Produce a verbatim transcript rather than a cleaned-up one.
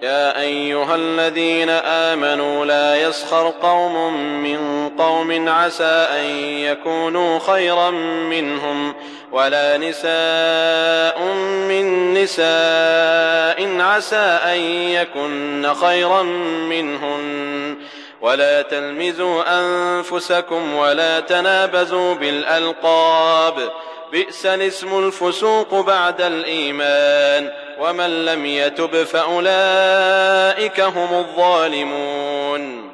يا أيها الذين آمنوا لا يسخر قوم من قوم عسى أن يكونوا خيرا منهم ولا نساء من نساء عسى أن يكن خيرا منهن ولا تلمزوا أنفسكم ولا تنابزوا بالألقاب بئس الاسم الفسوق بعد الإيمان ومن لم يتب فأولئك هم الظالمون.